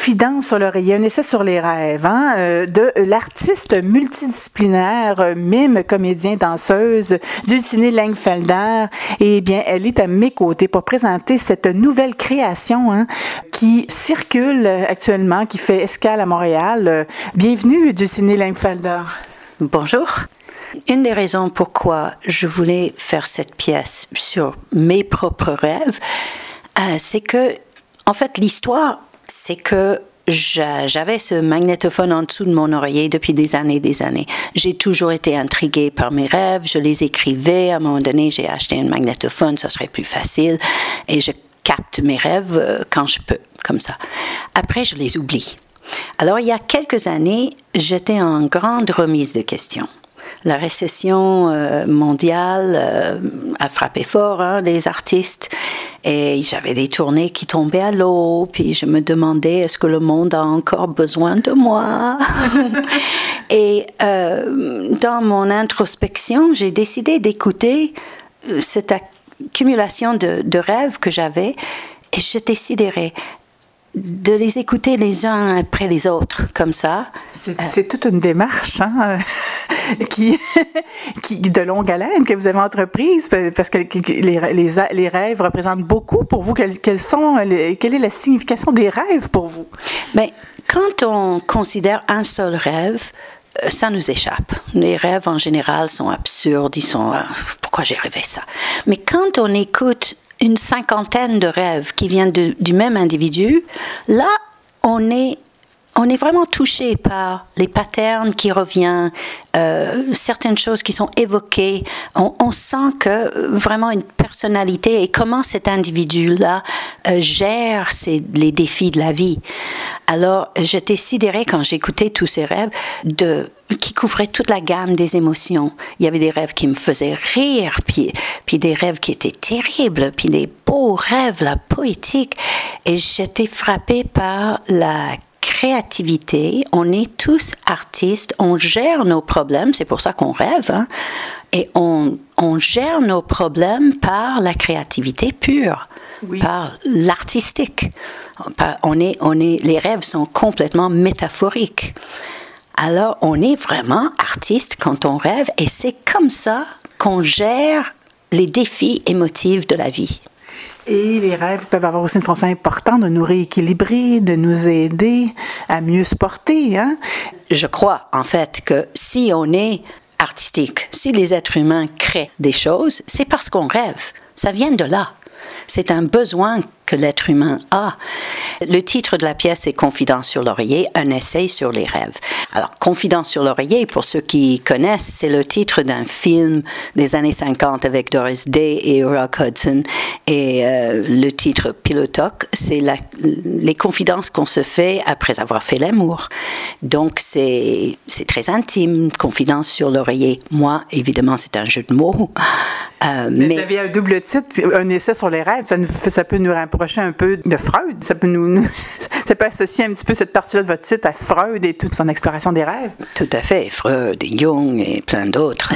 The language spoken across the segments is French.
Confidence sur l'oreiller, un essai sur les rêves, de l'artiste multidisciplinaire, mime, comédien, danseuse, Dulcinée Langfelder. Eh bien, elle est à mes côtés pour présenter cette nouvelle création qui circule actuellement, qui fait escale à Montréal. Bienvenue, Dulcinée Langfelder. Bonjour. Une des raisons pourquoi je voulais faire cette pièce sur mes propres rêves, c'est que, en fait, l'histoire, c'est que j'avais ce magnétophone en dessous de mon oreiller depuis des années. J'ai toujours été intriguée par mes rêves, je les écrivais. À un moment donné, j'ai acheté un magnétophone, ça serait plus facile. Et je capte mes rêves quand je peux, comme ça. Après, je les oublie. Alors, il y a quelques années, j'étais en grande remise de questions. La récession mondiale a frappé fort les artistes et j'avais des tournées qui tombaient à l'eau, puis je me demandais est-ce que le monde a encore besoin de moi. Et dans mon introspection, j'ai décidé d'écouter cette accumulation de rêves que j'avais et je déciderais de les écouter les uns après les autres, comme ça. C'est toute une démarche qui de longue haleine que vous avez entreprise, parce que les rêves représentent beaucoup pour vous. Quelle est la signification des rêves pour vous? Mais quand on considère un seul rêve, ça nous échappe. Les rêves, en général, sont absurdes. Ils sont pourquoi j'ai rêvé ça? Mais quand on écoute une cinquantaine de rêves qui viennent du même individu, là, on est vraiment touché par les patterns qui reviennent, certaines choses qui sont évoquées. On sent que vraiment une personnalité et comment cet individu-là gère les défis de la vie. Alors, j'étais sidérée quand j'écoutais tous ces rêves qui couvraient toute la gamme des émotions. Il y avait des rêves qui me faisaient rire, puis des rêves qui étaient terribles, puis des beaux rêves, la poétique. Et j'étais frappée par la créativité. On est tous artistes, on gère nos problèmes, c'est pour ça qu'on rêve, et on gère nos problèmes par la créativité pure, oui, par l'artistique. Les rêves sont complètement métaphoriques. Alors, on est vraiment artiste quand on rêve, et c'est comme ça qu'on gère les défis émotifs de la vie. Et les rêves peuvent avoir aussi une fonction importante de nous rééquilibrer, de nous aider à mieux se porter. Je crois, en fait, que si on est artistique, si les êtres humains créent des choses, c'est parce qu'on rêve. Ça vient de là. C'est un besoin que l'être humain a. Le titre de la pièce est « Confidence sur l'oreiller », un essai sur les rêves. Alors, « Confidence sur l'oreiller », pour ceux qui connaissent, c'est le titre d'un film des années 50 avec Doris Day et Rock Hudson. Et le titre « Pilotoc », c'est les confidences qu'on se fait après avoir fait l'amour. Donc, c'est très intime, « Confidence sur l'oreiller ». Moi, évidemment, c'est un jeu de mots. Mais vous avez un double titre, un essai sur les rêves, ça peut nous rapprocher un peu de Freud, ça peut associer un petit peu cette partie-là de votre titre à Freud et toute son exploration des rêves. Tout à fait, Freud et Jung et plein d'autres.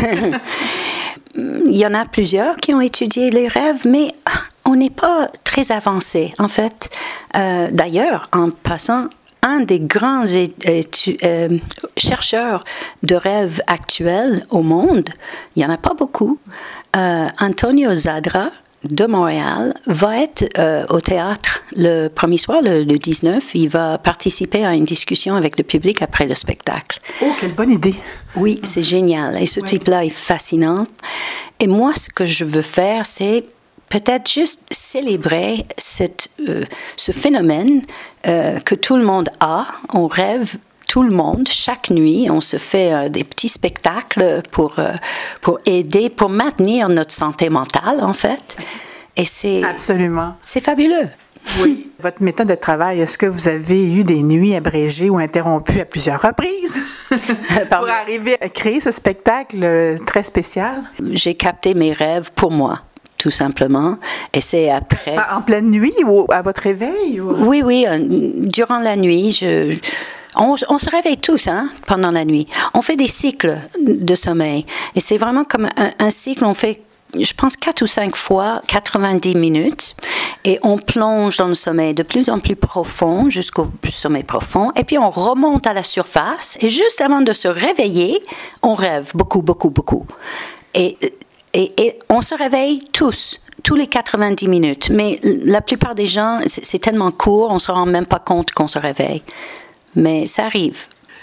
Il y en a plusieurs qui ont étudié les rêves, mais on n'est pas très avancé, en fait. D'ailleurs, en passant, un des grands chercheurs de rêves actuels au monde, il n'y en a pas beaucoup, Antonio Zadra de Montréal, va être au théâtre le premier soir, le 19. Il va participer à une discussion avec le public après le spectacle. Oh, quelle bonne idée! Oui, c'est génial. Et ce type-là est fascinant. Et moi, ce que je veux faire, c'est peut-être juste célébrer ce phénomène que tout le monde a. On rêve tout le monde, chaque nuit, on se fait des petits spectacles pour aider, pour maintenir notre santé mentale, en fait. Et absolument. C'est fabuleux. Oui. Votre méthode de travail, est-ce que vous avez eu des nuits abrégées ou interrompues à plusieurs reprises pour arriver à créer ce spectacle très spécial? J'ai capté mes rêves pour moi, tout simplement. Et c'est après... En pleine nuit ou à votre réveil? Ou... Oui, durant la nuit, on se réveille tous pendant la nuit. On fait des cycles de sommeil. Et c'est vraiment comme un cycle, on fait je pense 4 ou 5 fois 90 minutes et on plonge dans le sommeil de plus en plus profond jusqu'au sommeil profond et puis on remonte à la surface et juste avant de se réveiller, on rêve beaucoup, beaucoup, beaucoup. Et on se réveille tous les 90 minutes. Mais la plupart des gens, c'est tellement court, on ne se rend même pas compte qu'on se réveille. Mais ça arrive.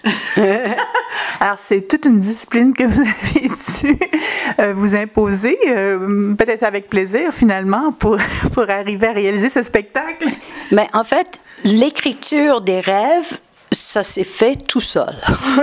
Alors, c'est toute une discipline que vous avez dû vous imposer, peut-être avec plaisir finalement, pour arriver à réaliser ce spectacle. Mais en fait, l'écriture des rêves, ça s'est fait tout seul.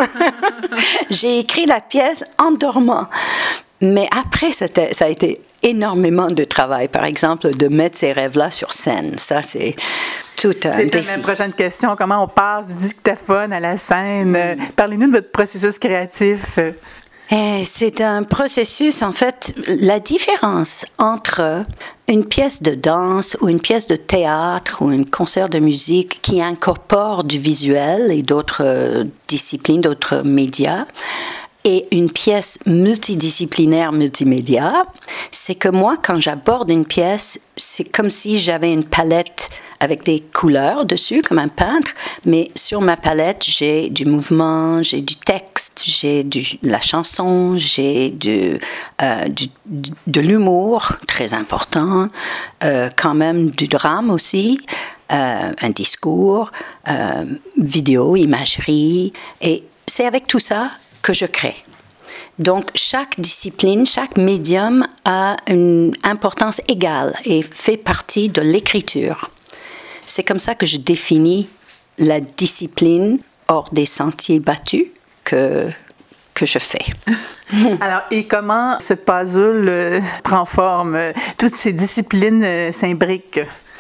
J'ai écrit la pièce en dormant. Mais après, ça a été énormément de travail. Par exemple, de mettre ces rêves-là sur scène. Ça, c'est tout un défi. C'est ma prochaine question. Comment on passe du dictaphone à la scène? Parlez-nous de votre processus créatif. C'est un processus, en fait, la différence entre une pièce de danse ou une pièce de théâtre ou un concert de musique qui incorpore du visuel et d'autres disciplines, d'autres médias, et une pièce multidisciplinaire multimédia, c'est que moi, quand j'aborde une pièce, c'est comme si j'avais une palette avec des couleurs dessus, comme un peintre, mais sur ma palette, j'ai du mouvement, j'ai du texte, j'ai de la chanson, j'ai de l'humour, très important, quand même du drame aussi, un discours, vidéo, imagerie, et c'est avec tout ça que je crée. Donc, chaque discipline, chaque médium a une importance égale et fait partie de l'écriture. C'est comme ça que je définis la discipline hors des sentiers battus que je fais. Alors, et comment ce puzzle prend forme? Toutes ces disciplines s'imbriquent?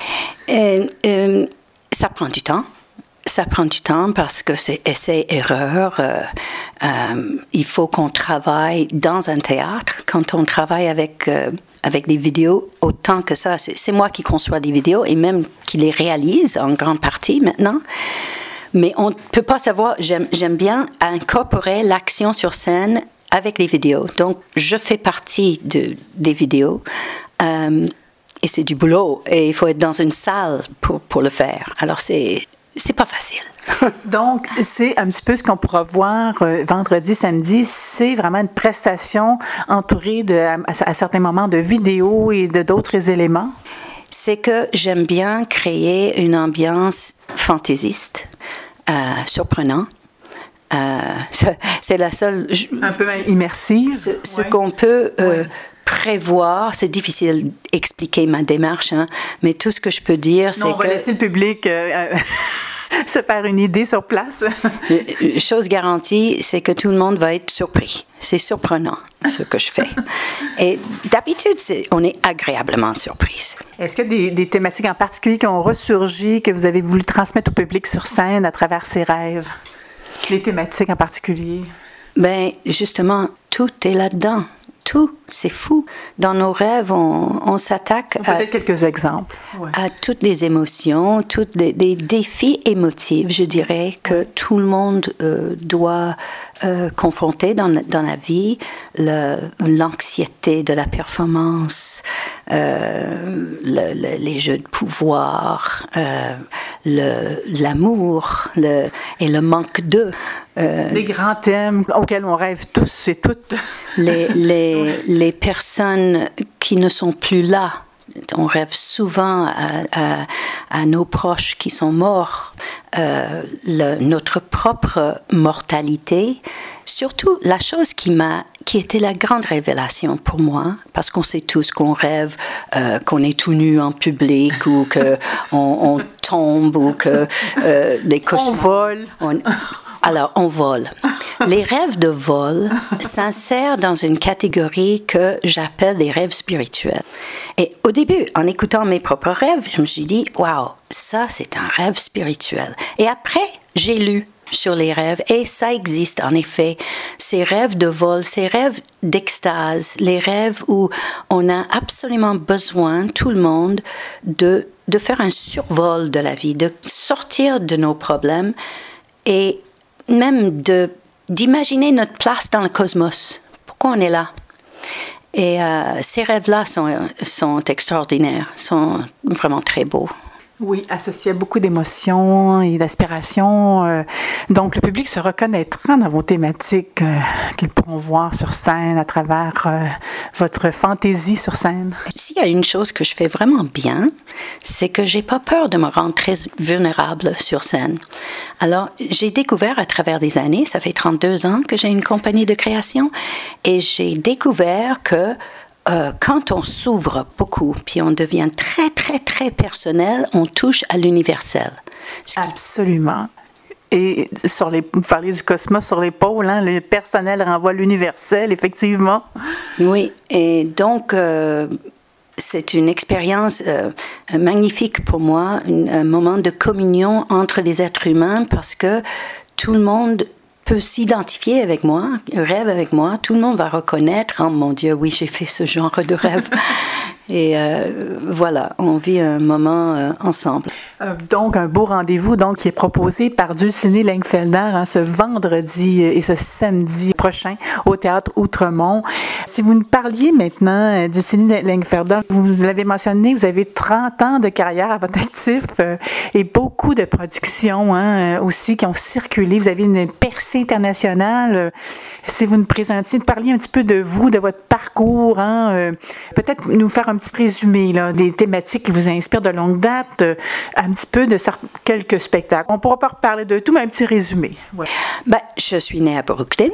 Ça prend du temps. Ça prend du temps parce que c'est essai-erreur. Il faut qu'on travaille dans un théâtre. Quand on travaille avec des vidéos, autant que ça, c'est moi qui conçois des vidéos et même qui les réalise en grande partie maintenant. Mais on ne peut pas savoir, j'aime bien incorporer l'action sur scène avec les vidéos. Donc, je fais partie des vidéos. Et c'est du boulot. Et il faut être dans une salle pour le faire. Alors, c'est pas facile. Donc, c'est un petit peu ce qu'on pourra voir vendredi, samedi. C'est vraiment une prestation entourée à certains moments de vidéos et d'autres éléments. C'est que j'aime bien créer une ambiance fantaisiste, surprenant. C'est la seule... Un peu immersive. Ce qu'on peut... prévoir, c'est difficile d'expliquer ma démarche, hein, mais tout ce que je peux dire, c'est que... On va laisser le public se faire une idée sur place. Chose garantie, c'est que tout le monde va être surpris. C'est surprenant, ce que je fais. Et d'habitude, on est agréablement surprise. Est-ce qu'il y a des thématiques en particulier qui ont ressurgi, que vous avez voulu transmettre au public sur scène à travers ces rêves? Les thématiques en particulier? Bien, justement, tout est là-dedans. Tout, c'est fou. Dans nos rêves, on s'attaque peut-être quelques exemples. À toutes les émotions, tous les défis émotifs, je dirais, que tout le monde doit confronter dans la vie. L'anxiété de la performance, les jeux de pouvoir, l'amour et le manque d'eux. Des grands thèmes auxquels on rêve tous et toutes. Les personnes qui ne sont plus là. On rêve souvent à nos proches qui sont morts, notre propre mortalité. Surtout, la chose qui était la grande révélation pour moi, parce qu'on sait tous qu'on rêve qu'on est tout nu en public ou qu'on tombe ou que les cauchemars... On vole. Alors, on vole. Les rêves de vol s'insèrent dans une catégorie que j'appelle les rêves spirituels. Et au début, en écoutant mes propres rêves, je me suis dit, waouh, ça c'est un rêve spirituel. Et après, j'ai lu sur les rêves et ça existe en effet. Ces rêves de vol, ces rêves d'extase, les rêves où on a absolument besoin, tout le monde, de faire un survol de la vie, de sortir de nos problèmes et même d'imaginer notre place dans le cosmos. Pourquoi on est là? Et ces rêves-là sont extraordinaires, sont vraiment très beaux. Oui, associé à beaucoup d'émotions et d'aspirations. Donc, le public se reconnaîtra dans vos thématiques qu'ils pourront voir sur scène à travers votre fantaisie sur scène. S'il y a une chose que je fais vraiment bien, c'est que j'ai pas peur de me rendre très vulnérable sur scène. Alors, j'ai découvert à travers des années, ça fait 32 ans que j'ai une compagnie de création, et j'ai découvert que quand on s'ouvre beaucoup, puis on devient très, très, très personnel, on touche à l'universel. Absolument. Et vous parlez du cosmos sur l'épaule, hein, le personnel renvoie à l'universel, effectivement. Oui, et donc, c'est une expérience magnifique pour moi, un moment de communion entre les êtres humains, parce que tout le monde peut s'identifier avec moi, rêve avec moi, tout le monde va reconnaître, oh mon Dieu, oui, j'ai fait ce genre de rêve. Et voilà, on vit un moment ensemble. Donc, un beau rendez-vous qui est proposé par Dulcinée Lengfelder ce vendredi et ce samedi prochain au Théâtre Outremont. Si vous nous parliez maintenant, Dulcinée Lengfelder, vous l'avez mentionné, vous avez 30 ans de carrière à votre actif et beaucoup de productions aussi qui ont circulé. Vous avez une percée internationale. Si vous nous parliez un petit peu de vous, de votre parcours, peut-être nous faire un petit résumé des thématiques qui vous inspirent de longue date, un petit peu de quelques spectacles. On ne pourra pas reparler de tout, mais un petit résumé. Ouais. Je suis née à Brooklyn,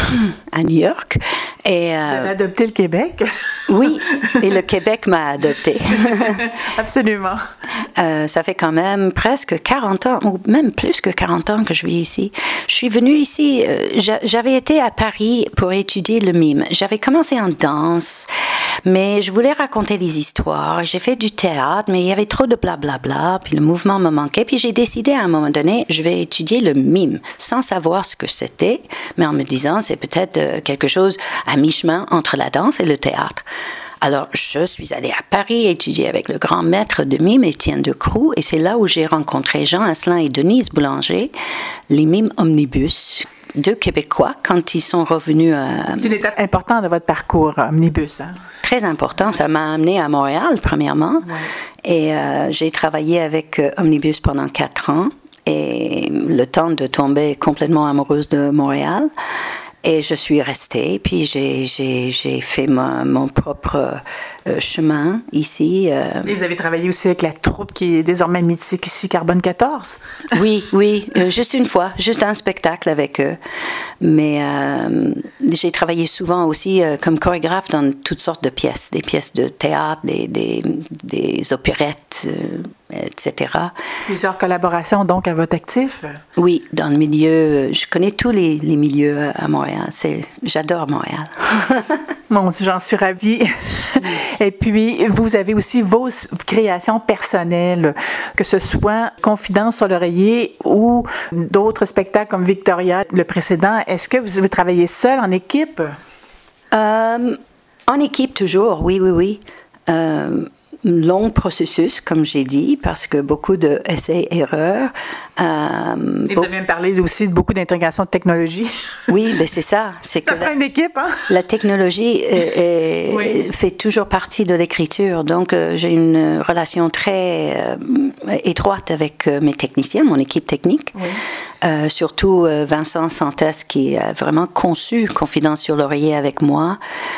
à New York. Et, vous avez adopté le Québec? Oui, et le Québec m'a adoptée. Absolument. Ça fait quand même presque 40 ans, ou même plus que 40 ans que je vis ici. Je suis venue ici, j'avais été à Paris pour étudier le mime. J'avais commencé en danse, mais je voulais raconter des histoires. J'ai fait du théâtre, mais il y avait trop de blablabla, puis le mouvement me manquait. Puis j'ai décidé à un moment donné, je vais étudier le mime, sans savoir ce que c'était, mais en me disant, c'est peut-être quelque chose à mi-chemin entre la danse et le théâtre. Alors, je suis allée à Paris étudier avec le grand maître de mime, Étienne Decroux, et c'est là où j'ai rencontré Jean Asselin et Denise Boulanger, les mimes omnibus, deux Québécois, quand ils sont revenus à... C'est une étape importante de votre parcours, omnibus. Très important. Ça m'a amenée à Montréal, premièrement. Ouais. Et j'ai travaillé avec Omnibus pendant 4 ans, et le temps de tomber complètement amoureuse de Montréal. Et je suis restée, puis j'ai fait mon propre chemin ici. Et vous avez travaillé aussi avec la troupe qui est désormais mythique ici, Carbone 14? Oui, juste une fois, juste un spectacle avec eux. Mais j'ai travaillé souvent aussi comme chorégraphe dans toutes sortes de pièces, des pièces de théâtre, des opérettes, etc. Plusieurs collaborations donc à votre actif? Oui, dans le milieu, je connais tous les milieux à Montréal. J'adore Montréal. Mon Dieu, j'en suis ravie. Et puis, vous avez aussi vos créations personnelles, que ce soit Confidence sur l'oreiller ou d'autres spectacles comme Victoria, le précédent. Est-ce que vous travaillez seul, en équipe? En équipe, toujours, oui. Long processus, comme j'ai dit, parce que beaucoup d'essais-erreurs. Et vous avez même parlé aussi de beaucoup d'intégration de technologie. Oui, ben c'est ça. Ça prend une équipe, hein? La technologie fait toujours partie de l'écriture. Donc, j'ai une relation très étroite avec mes techniciens, mon équipe technique. Oui. Surtout Vincent Santès, qui a vraiment conçu Confidence sur l'oreiller avec moi.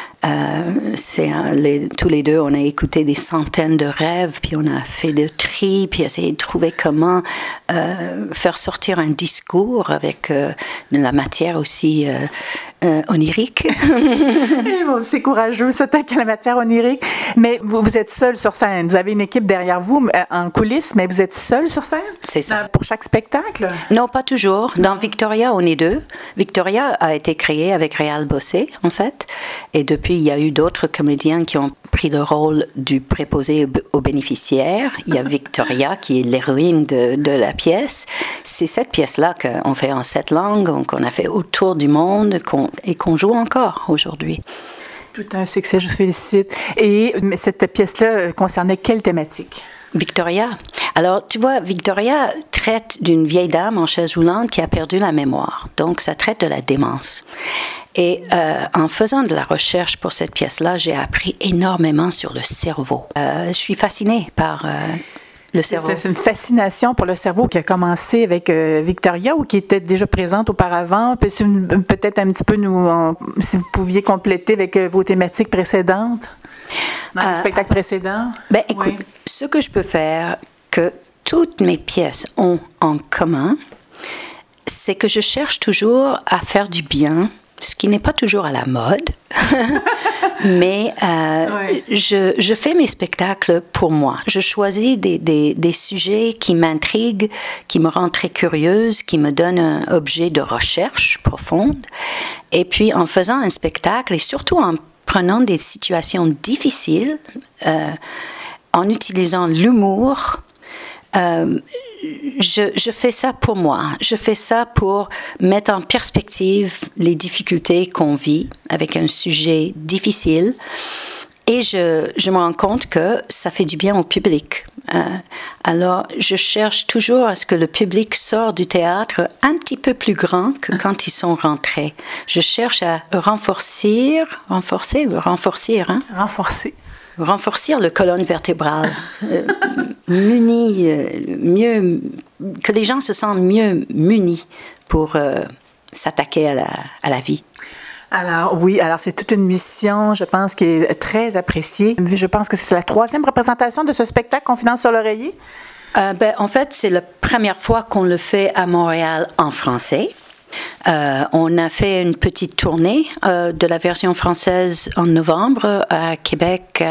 Tous les deux, on a écouté des centaines de rêves, puis on a fait le tri, puis essayé de trouver comment faire sortir un discours avec de la matière aussi onirique. Bon, c'est courageux, s'attaquer à la matière onirique. Mais vous êtes seul sur scène. Vous avez une équipe derrière vous en coulisses, mais vous êtes seul sur scène? C'est ça. Pour chaque spectacle? Non, pas toujours. Dans Victoria, on est 2. Victoria a été créée avec Réal Bossé, en fait. Et depuis, il y a eu d'autres comédiens qui ont pris le rôle du préposé aux bénéficiaires. Il y a Victoria, qui est l'héroïne de la pièce. C'est cette pièce-là qu'on fait en 7 langues, qu'on a fait autour du monde et qu'on joue encore aujourd'hui. Tout un succès, je vous félicite. Et cette pièce-là concernait quelle thématique? Victoria. Alors, tu vois, Victoria traite d'une vieille dame en chaise roulante qui a perdu la mémoire. Donc, ça traite de la démence. Et en faisant de la recherche pour cette pièce-là, j'ai appris énormément sur le cerveau. Je suis fascinée par le cerveau. C'est une fascination pour le cerveau qui a commencé avec Victoria ou qui était déjà présente auparavant. Peut-être un petit peu si vous pouviez compléter avec vos thématiques précédentes, dans les spectacles précédents. Ben, écoute, ce que je peux faire, que toutes mes pièces ont en commun, c'est que je cherche toujours à faire du bien, ce qui n'est pas toujours à la mode, mais je fais mes spectacles pour moi. Je choisis des sujets qui m'intriguent, qui me rendent très curieuse, qui me donnent un objet de recherche profonde. Et puis, en faisant un spectacle, et surtout en prenant des situations difficiles, en utilisant l'humour, je fais ça pour moi. Je fais ça pour mettre en perspective les difficultés qu'on vit avec un sujet difficile. Et je me rends compte que ça fait du bien au public. Alors, je cherche toujours à ce que le public sorte du théâtre un petit peu plus grand que quand ils sont rentrés. Je cherche à renforcer le colonne vertébrale, mieux, que les gens se sentent mieux munis pour s'attaquer à la vie. Alors oui, c'est toute une mission, je pense, qui est très appréciée. Je pense que c'est la 3e représentation de ce spectacle Confidence sur l'oreiller. En fait, c'est la première fois qu'on le fait à Montréal en français. On a fait une petite tournée de la version française en novembre à Québec,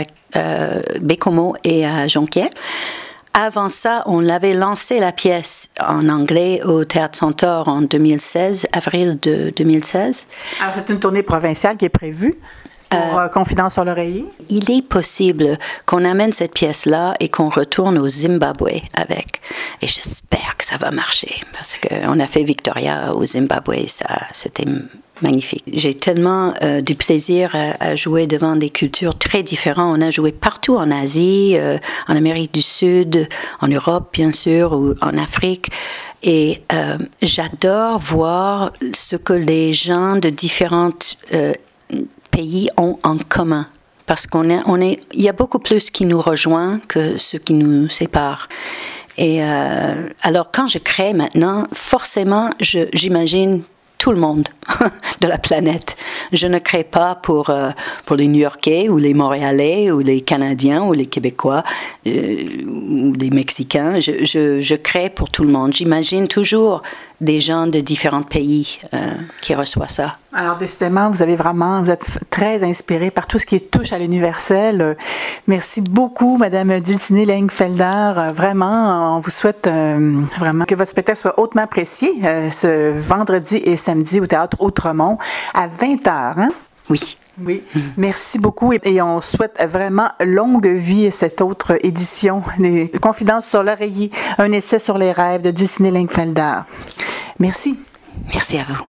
Bécomo et à Jonquière. Avant ça, on avait lancé la pièce en anglais au Théâtre Centaure en 2016, avril de 2016. Alors, c'est une tournée provinciale qui est prévue pour Confidence sur l'oreiller? Il est possible qu'on amène cette pièce-là et qu'on retourne au Zimbabwe avec. Et j'espère que ça va marcher, parce qu'on a fait Victoria au Zimbabwe, c'était magnifique. J'ai tellement du plaisir à jouer devant des cultures très différentes. On a joué partout en Asie, en Amérique du Sud, en Europe bien sûr, ou en Afrique. Et j'adore voir ce que les gens de différents pays ont en commun. Parce il y a beaucoup plus qui nous rejoint que ce qui nous sépare. Et alors quand je crée maintenant, forcément, j'imagine tout le monde de la planète. Je ne crée pas pour les New-Yorkais ou les Montréalais ou les Canadiens ou les Québécois ou les Mexicains. Je crée pour tout le monde. J'imagine toujours des gens de différents pays qui reçoivent ça. Alors, décidément, vous êtes très inspirée par tout ce qui touche à l'universel. Merci beaucoup, Madame Dulcinée Lengfelder. Vraiment, on vous souhaite vraiment que votre spectacle soit hautement apprécié ce vendredi et samedi au Théâtre Outremont à 20h. Hein? Oui. Oui, merci beaucoup et on souhaite vraiment longue vie à cette autre édition des Confidences sur l'oreiller, un essai sur les rêves de Dulcinée Lengfelder. Merci. Merci à vous.